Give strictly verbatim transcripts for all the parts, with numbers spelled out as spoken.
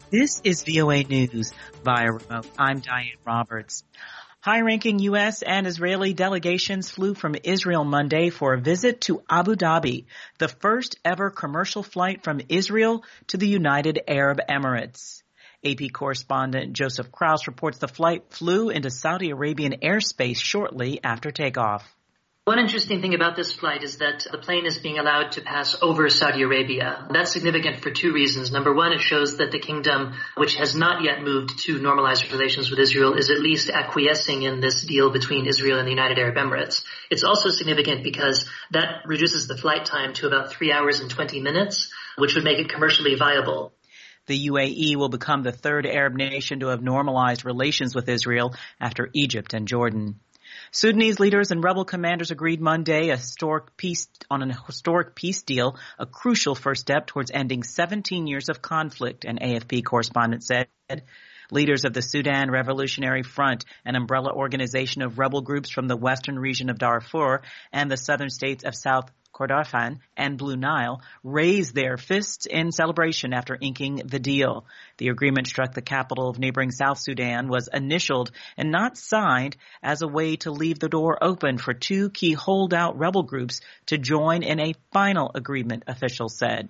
This is V O A News via remote. I'm Diane Roberts. High-ranking U S and Israeli delegations flew from Israel Monday for a visit to Abu Dhabi, the first ever commercial flight from Israel to the United Arab Emirates. A P correspondent Joseph Krause reports the flight flew into Saudi Arabian airspace shortly after takeoff. One interesting thing about this flight is that the plane is being allowed to pass over Saudi Arabia. That's significant for two reasons. Number one, it shows that the kingdom, which has not yet moved to normalize relations with Israel, is at least acquiescing in this deal between Israel and the United Arab Emirates. It's also significant because that reduces the flight time to about three hours and twenty minutes, which would make it commercially viable. The U A E will become the third Arab nation to have normalized relations with Israel after Egypt and Jordan. Sudanese leaders and rebel commanders agreed Monday a historic peace on an historic peace deal, a crucial first step towards ending seventeen years of conflict, an A F P correspondent said. Leaders of the Sudan Revolutionary Front, an umbrella organization of rebel groups from the western region of Darfur and the southern states of South Kordofan and Blue Nile, raised their fists in celebration after inking the deal. The agreement struck the capital of neighboring South Sudan, was initialed and not signed as a way to leave the door open for two key holdout rebel groups to join in a final agreement, officials said.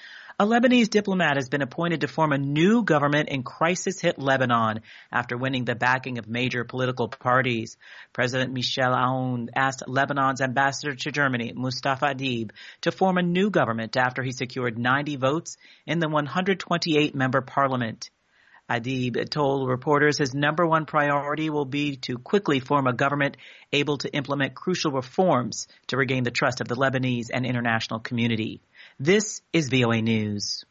A Lebanese diplomat has been appointed to form a new government in crisis-hit Lebanon after winning the backing of major political parties. President Michel Aoun asked Lebanon's ambassador to Germany, Mustafa Adib, to form a new government after he secured ninety votes in the one hundred twenty-eight member parliament. Adib told reporters his number one priority will be to quickly form a government able to implement crucial reforms to regain the trust of the Lebanese and international community. This is V O A News.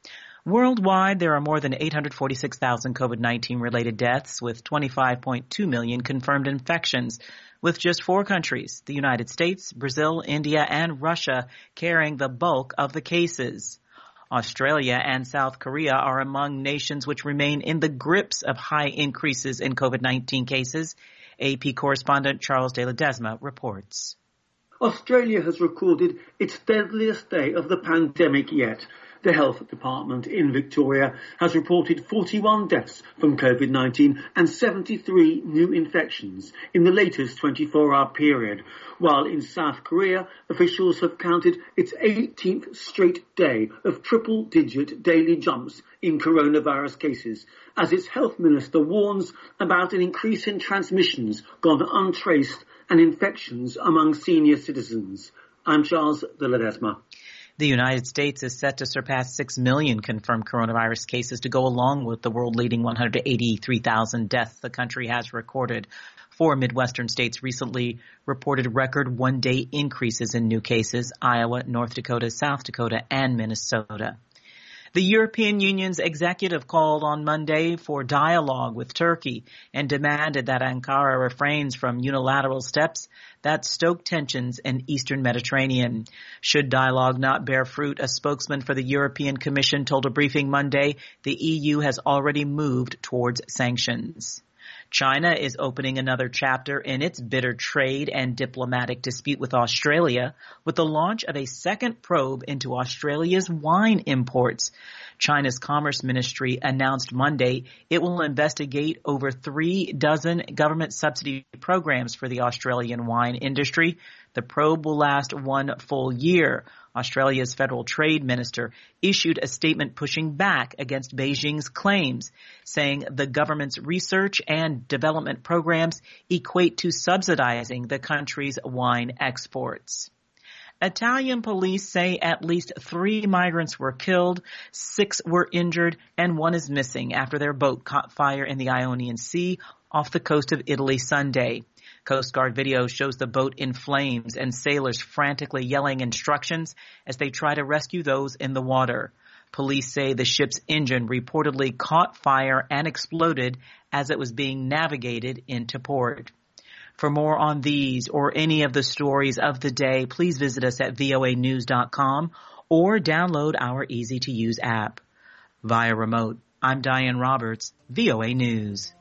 Worldwide, there are more than eight hundred forty-six thousand COVID nineteen related deaths, with twenty-five point two million confirmed infections, with just four countries, the United States, Brazil, India, and Russia, carrying the bulk of the cases. Australia and South Korea are among nations which remain in the grips of high increases in COVID nineteen cases. A P correspondent Charles de Ledesma reports. Australia has recorded its deadliest day of the pandemic yet. The Health Department in Victoria has reported forty-one deaths from COVID nineteen and seventy-three new infections in the latest twenty-four hour period, while in South Korea, officials have counted its eighteenth straight day of triple-digit daily jumps in coronavirus cases, as its health minister warns about an increase in transmissions gone untraced and infections among senior citizens. I'm Charles de Ledesma. The United States is set to surpass six million confirmed coronavirus cases to go along with the world-leading one hundred eighty-three thousand deaths the country has recorded. Four Midwestern states recently reported record one-day increases in new cases: Iowa, North Dakota, South Dakota, and Minnesota. The European Union's executive called on Monday for dialogue with Turkey and demanded that Ankara refrains from unilateral steps that stoke tensions in eastern Mediterranean. Should dialogue not bear fruit, a spokesman for the European Commission told a briefing Monday the E U has already moved towards sanctions. China is opening another chapter in its bitter trade and diplomatic dispute with Australia with the launch of a second probe into Australia's wine imports. China's Commerce Ministry announced Monday it will investigate over three dozen government subsidy programs for the Australian wine industry. The probe will last one full year. Australia's federal trade minister issued a statement pushing back against Beijing's claims, saying the government's research and development programs equate to subsidizing the country's wine exports. Italian police say at least three migrants were killed, six were injured, and one is missing after their boat caught fire in the Ionian Sea off the coast of Italy Sunday. Coast Guard video shows the boat in flames and sailors frantically yelling instructions as they try to rescue those in the water. Police say the ship's engine reportedly caught fire and exploded as it was being navigated into port. For more on these or any of the stories of the day, please visit us at V O A news dot com or download our easy-to-use app. Via remote, I'm Diane Roberts, V O A News.